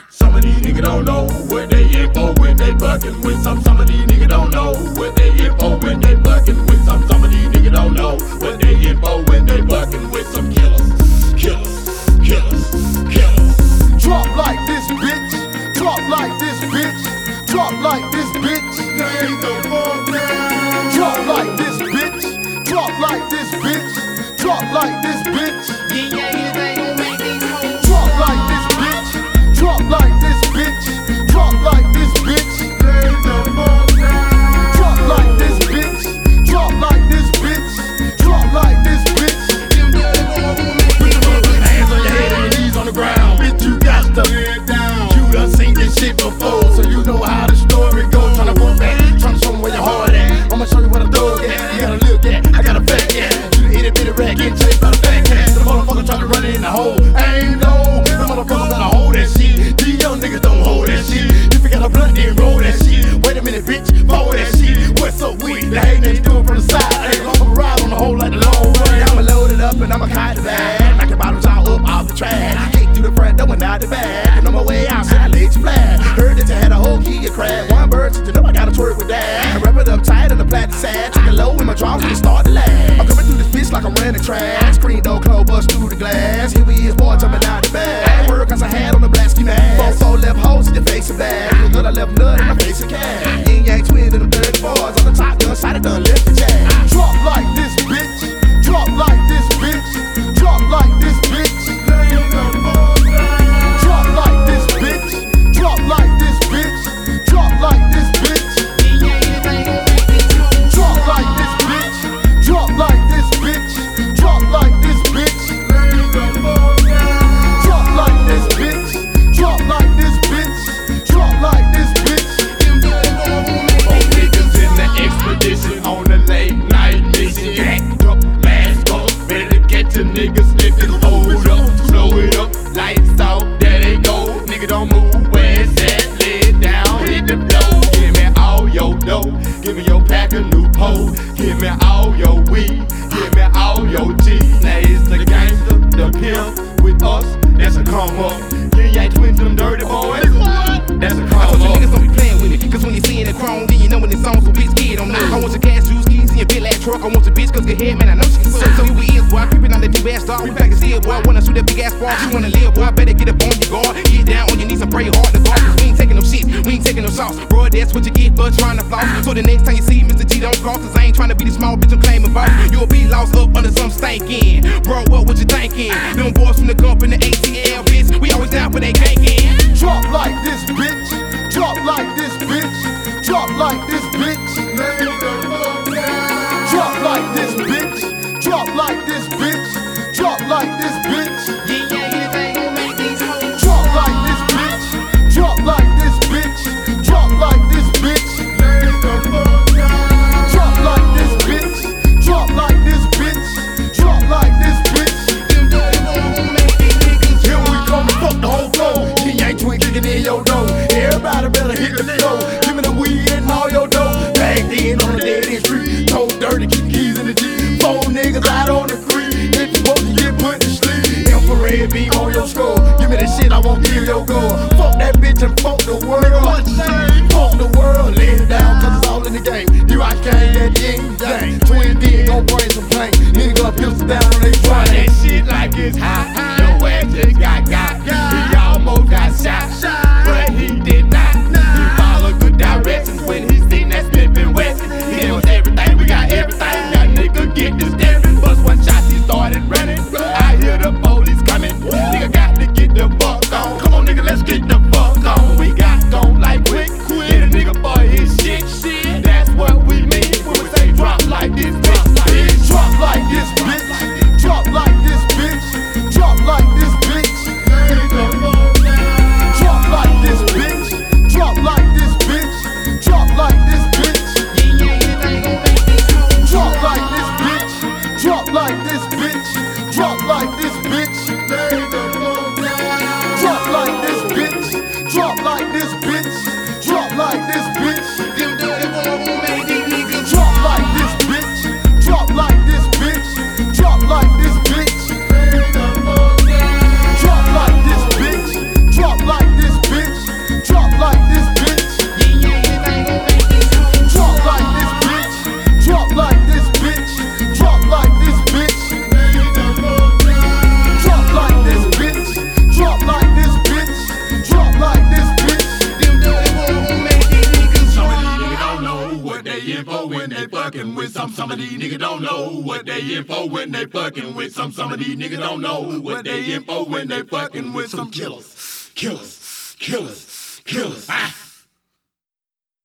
Some of these niggas don't know what they in for when they buckin' with some. Some of these niggas don't know what they in for when they buckin' with some. Some of these niggas don't know what they in for when they buckin' with some killers. Killers, killers, killers. Drop like this, bitch. Drop like this, bitch. Drop like this, bitch. Drop like this, bitch. Drop like this, bitch. Drop like this, bitch. Drop like this, bitch. Drop like this, bitch. Drop like this, bitch. Drop like this, bitch. Drop like this, bitch. Drop like this, bitch. Hands on your head and your knees on the ground. Bitch, you got to lay down. You done seen this shit before, so you know how the story goes. Tryna go back, tryna show me where your heart at. I'ma show you what I thug at. You gotta look at, I got a fact at. You the itty bitty rat getting chased by the fat cat. The motherfucker tryna run it in the hole. Ain't no, the motherfucker better hold that shit. These young niggas don't hold that shit. If you got a blunt, then roll that shit. Wait a minute, bitch, fold that shit. What's up with the hate that you doing from the side? I ain't gonna ride on the hole like the long way. I'ma load it up and I'ma kite the bag. Knock your bottles all up off the trash. Kick through the front door and out the back. And on my way out, said I let you flat. Heard that you had a whole key, you crack. One bird, so you know I gotta twerk with that. I wrap it up tight on the plastic sad. Take it low in my drawers when it start to laugh. I'm coming through this bitch like I'm running trash. Screen door close, bust through the glass. Here we is, boy, jumping out the bag. I ain't work cause I had on the black ski mask. Four left holes in your face and back. You know I left nut in my face and cash. Yin yang twin in them dirty boys. On the top gun, side of done left the jack. Drop like this, bitch. Drop like this, bitch. Drop like this, bitch. Drop like this, bitch. Drop like this, bitch. Drop like this, bitch. Drop like this, bitch. Drop like this, bitch. Drop like this, bitch. Drop like this, bitch. Drop like this, bitch. Drop like this, bitch. Four niggas in the expedition on the late night mission. Jacked up, mask up, ready to get your niggas slipping. Hold up, slow it up, lights out, there they go. Nigga don't move, where it's at, lay it down, hit the floor. Give me all your dough, give me your pack of new pole. Give me all your weed, give me all your G's. Now it's the gangster, the pimp, with us, that's a come up. You ain't twins to them dirty boys, that's a I come told you up. niggas don't be playing with me, cause when you see the chrome, then you know when it's on, so bitch, get on me. I want your cash, shoes, skis, and your big ass truck. I want your bitch, cause good head, man, I know she can suck. So here we is, boy, creeping on the deep ass dog. We back and see it, boy, I wanna shoot that big ass ball. You wanna live, boy, better get up on your guard. Get down on your knees and pray hard to God, cause we ain't taking no shit, we ain't taking no sauce. Bro, that's what you get for trying to floss. So the next time you see Mr. G, don't cross, cause I ain't trying to be the small bitch I'm claiming boss. You'll be lost up under some stankin'. Bro, what you thinking? Them boys from the gump in the ATL, bitch, we always down for they can't. Drop like this, bitch. Drop like this, bitch. Drop like this, bitch. Drop like this, bitch. Drop like this, bitch. Drop like this, bitch. Drop like this, bitch. Drop like this, bitch. Drop like this, bitch. Drop like this, bitch. Drop like this, bitch. Drop like this, bitch. Here we come to fuck the whole flow. King ain't twin kicking in your door. Everybody better hit the flow. Give me the weed and all your dough. Bagged in on the dead end street. Told dirty, keep keys in the Jeep. Four niggas out on the creek. If you supposed to get put to sleep. Infrared beam on your skull. Give me the shit, I won't kill your girl. Fuck that bitch and fuck the world. Fuck the world, lay it down, cause it's all in the game. Here I came, that yin yang. Twin D gon' bring some pain. Nigga got pistol down on they try that shit like it's hot. Your ass just got. He almost got shot, but he did not. He followed good directions when he seen that Smith and Wesson. He gave us everything, we got everything. Got nigga get this staring. Bust one shot, he started running. I hear the police coming. Nigga got to get the fuck on. Come on, nigga, let's get the fuck on. We got gone like quick. Hit a nigga for his shit. That's what we mean when we say drop like this, bitch. Drop like this, bitch. Drop like this, bitch. fucking with some of these niggas don't know what they in for when they fucking with some of these niggas don't know what they in for when they fucking with some killers.